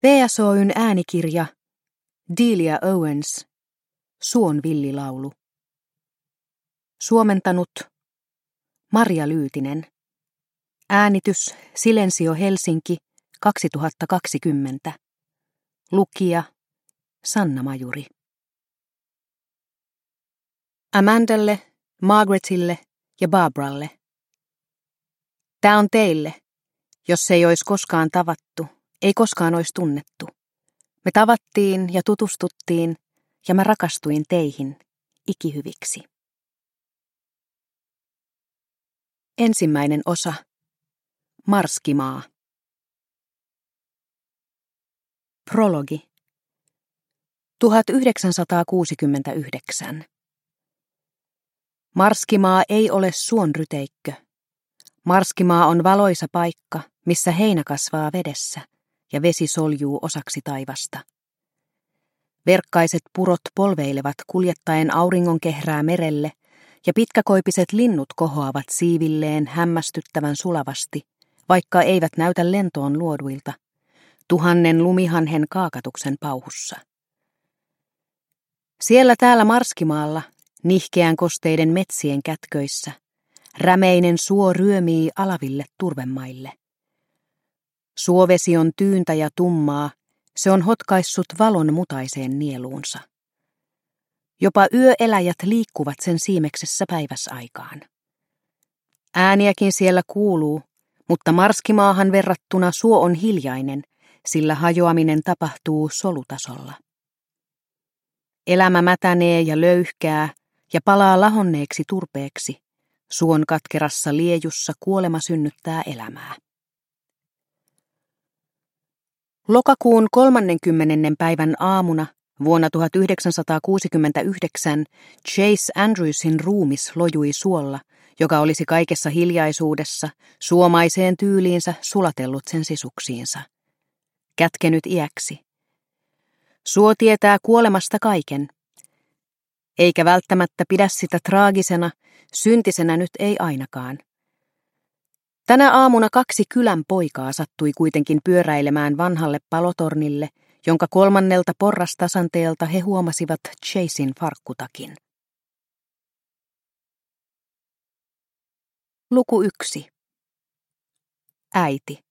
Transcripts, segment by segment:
VSOY:n äänikirja Delia Owens, Suon villilaulu. Suomentanut Marja Lyytinen. Äänitys Silensio Helsinki 2020. Lukija Sanna Majuri. Amandalle, Margaretille ja Barbaralle. Tää on teille, jos ei olisi koskaan tavattu, ei koskaan olisi tunnettu. Me tavattiin ja tutustuttiin ja mä rakastuin teihin ikihyviksi. Ensimmäinen osa. Marskimaa. Prologi. 1969. Marskimaa ei ole suonryteikkö. Marskimaa on valoisa paikka, missä heinä kasvaa vedessä ja vesi soljuu osaksi taivasta. Verkkaiset purot polveilevat kuljettaen auringonkehrää merelle ja pitkäkoipiset linnut kohoavat siivilleen hämmästyttävän sulavasti, vaikka eivät näytä lentoon luoduilta, 1000 lumihanhen kaakatuksen pauhussa. Siellä täällä Marskimaalla, nihkeän kosteiden metsien kätköissä, rämeinen suo ryömii alaville turvemaille. Suovesi on tyyntä ja tummaa, se on hotkaissut valon mutaiseen nieluunsa. Jopa yöeläjät liikkuvat sen siimeksessä päiväsaikaan. Ääniäkin siellä kuuluu, mutta Marskimaahan verrattuna suo on hiljainen, sillä hajoaminen tapahtuu solutasolla. Elämä mätänee ja löyhkää ja palaa lahonneeksi turpeeksi. Suon katkerassa liejussa kuolema synnyttää elämää. Lokakuun 30. päivän aamuna vuonna 1969 Chase Andrewsin ruumis lojui suolla, joka olisi kaikessa hiljaisuudessa suomaiseen tyyliinsä sulatellut sen sisuksiinsa. Kätkenyt iäksi. Suo tietää kuolemasta kaiken. Eikä välttämättä pidä sitä traagisena, syntisenä nyt ei ainakaan. Tänä aamuna 2 kylän poikaa sattui kuitenkin pyöräilemään vanhalle palotornille, jonka 3. porrastasanteelta he huomasivat Chasen farkkutakin. Luku 1. Äiti.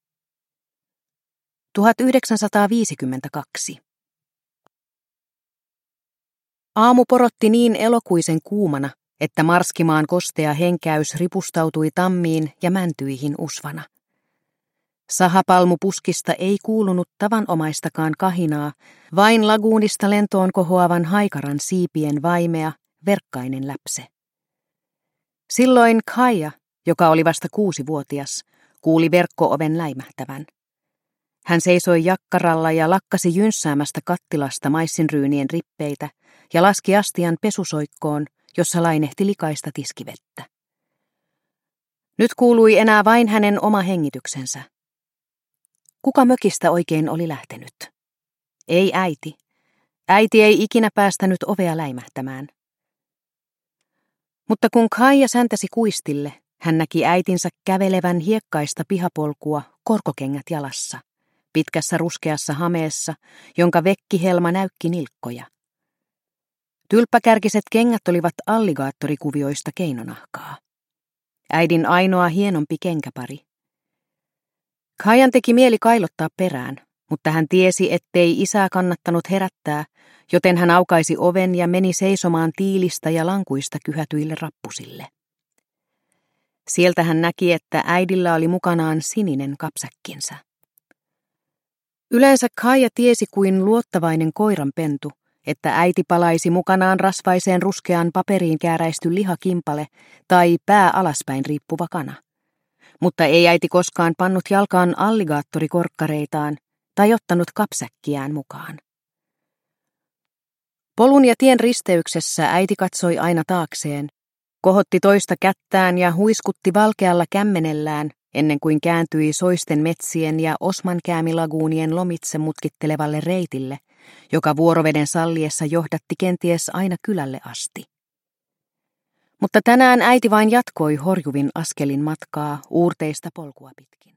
1952. Aamu porotti niin elokuisen kuumana, että Marskimaan kostea henkäys ripustautui tammiin ja mäntyihin usvana. Sahapalmupuskista ei kuulunut tavanomaistakaan kahinaa, vain laguunista lentoon kohoavan haikaran siipien vaimea, verkkainen läpse. Silloin Kaija, joka oli vasta 6-vuotias, kuuli verkko-oven läimähtävän. Hän seisoi jakkaralla ja lakkasi jynssäämästä kattilasta maissinryynien rippeitä ja laski astian pesusoikkoon, jossa lainehti likaista tiskivettä. Nyt kuului enää vain hänen oma hengityksensä. Kuka mökistä oikein oli lähtenyt? Ei äiti. Äiti ei ikinä päästänyt ovea läimähtämään. Mutta kun Kaija säntäsi kuistille, hän näki äitinsä kävelevän hiekkaista pihapolkua korkokengät jalassa, pitkässä ruskeassa hameessa, jonka vekkihelma näykki nilkkoja. Tylppäkärkiset kengät olivat alligaattorikuvioista keinonahkaa. Äidin ainoa hienompi kenkäpari. Kaijan teki mieli kailottaa perään, mutta hän tiesi, ettei isää kannattanut herättää, joten hän aukaisi oven ja meni seisomaan tiilistä ja lankuista kyhätyille rappusille. Sieltä hän näki, että äidillä oli mukanaan sininen kapsäkkinsä. Yleensä Kaija tiesi kuin luottavainen koiranpentu, että äiti palaisi mukanaan rasvaiseen ruskeaan paperiin kääräisty lihakimpale tai pää alaspäin riippuva kana. Mutta ei äiti koskaan pannut jalkaan alligaattorikorkkareitaan tai ottanut kapsäkkiään mukaan. Polun ja tien risteyksessä äiti katsoi aina taakseen, kohotti toista kättään ja huiskutti valkealla kämmenellään, ennen kuin kääntyi soisten metsien ja osmankäämilaguunien lomitse mutkittelevalle reitille, joka vuoroveden salliessa johdatti kenties aina kylälle asti. Mutta tänään äiti vain jatkoi horjuvin askelin matkaa uurteista polkua pitkin.